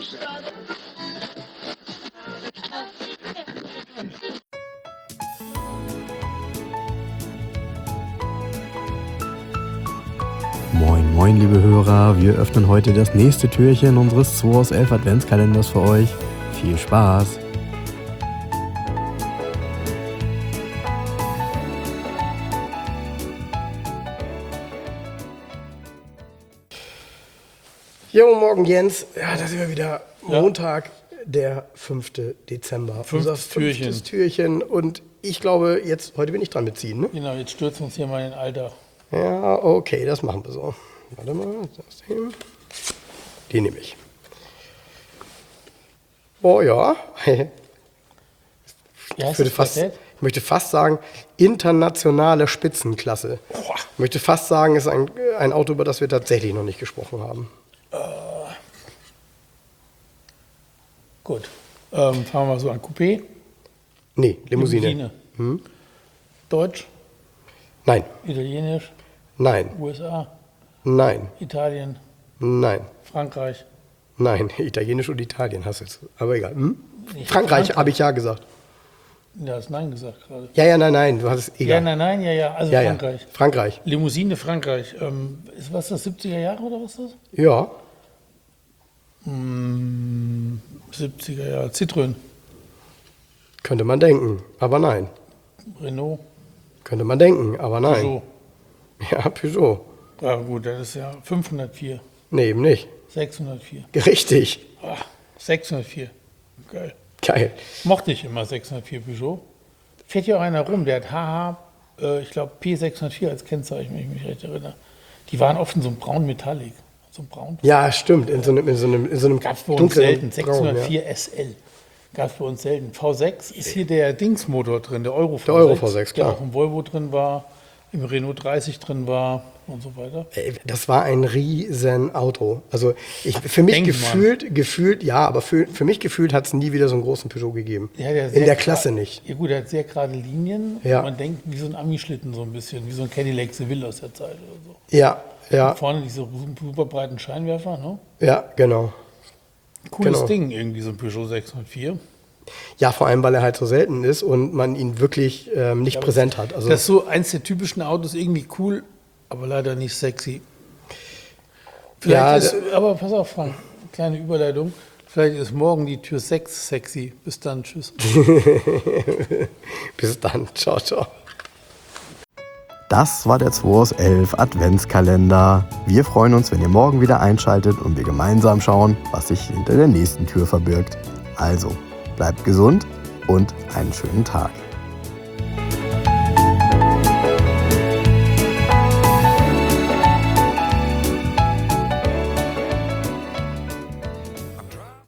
Moin, moin, liebe Hörer. Wir öffnen heute das nächste Türchen unseres 2 aus 11 Adventskalenders für euch. Viel Spaß! Jo, morgen Jens. Ja, da sind wir wieder. Montag, der 5. Dezember. Fünftes Türchen. Fünftes Türchen. Und ich glaube, heute bin ich dran mit Ziehen, ne? Genau, jetzt stürzen wir uns hier mal in den Alltag. Ja, okay, das machen wir so. Warte mal, den nehme ich. Oh ja. Ich möchte fast sagen, internationale Spitzenklasse. Ich möchte fast sagen, es ist ein Auto, über das wir tatsächlich noch nicht gesprochen haben. Gut. Fahren wir mal so ein Coupé. Nee, Limousine. Deutsch, Nein, Italienisch, nein, USA, nein, Italien, nein, Frankreich. nein. Italienisch und Italien hast du jetzt. Aber egal. Nicht Frankreich habe ich ja gesagt. Ja, hast Nein gesagt gerade. Ja, nein, du hast es Ja, egal. nein, ja. Also Ja, Frankreich. Ja. Frankreich. Limousine Frankreich. Ist was das, 70er Jahre oder was ist das? Ja, 70er Jahre. Citroën, könnte man denken, aber nein. Renault, Könnte man denken, aber nein. Peugeot. Ja, Peugeot. Ja gut, das ist ja 504, Nee, eben nicht. 604. Richtig. 604. Geil. Geil. Mochte ich immer 604 Peugeot. Fährt hier auch einer rum, der hat ich glaube P604 als Kennzeichen, wenn ich mich recht erinnere. Die waren oft in so einem braun Metallic. So ein braun. Ja, stimmt. In so einem Gab es bei uns dunklen selten. Braun, 604 SL. Gab es bei uns selten. V6 ist hier der Dingsmotor drin, der Euro V6. Der Euro V6, klar. Der auch im Volvo drin war, im Renault 30 drin war und so weiter. Ey, das war ein riesen Auto. Also für mich Denkt gefühlt, ja, aber für mich gefühlt hat es nie wieder so einen großen Peugeot gegeben. Ja, der In der Klasse nicht. Ja gut, der hat sehr gerade Linien. Ja. Man denkt wie so ein Ami-Schlitten so ein bisschen, wie so ein Cadillac Seville aus der Zeit oder so. Ja. Vorne diese super breiten Scheinwerfer, ne? Ja, genau. Cooles Ding irgendwie, so ein Peugeot 604. Ja, vor allem, weil er halt so selten ist und man ihn wirklich nicht präsent hat. Also Das ist so eins der typischen Autos, irgendwie cool, aber leider nicht sexy. Vielleicht aber pass auf, Frank, kleine Überleitung. Vielleicht ist morgen die Tür 6 sexy. Bis dann, tschüss. Bis dann, ciao, ciao. Das war der 2 aus 11 Adventskalender. Wir freuen uns, wenn ihr morgen wieder einschaltet und wir gemeinsam schauen, was sich hinter der nächsten Tür verbirgt. Also, bleibt gesund und einen schönen Tag.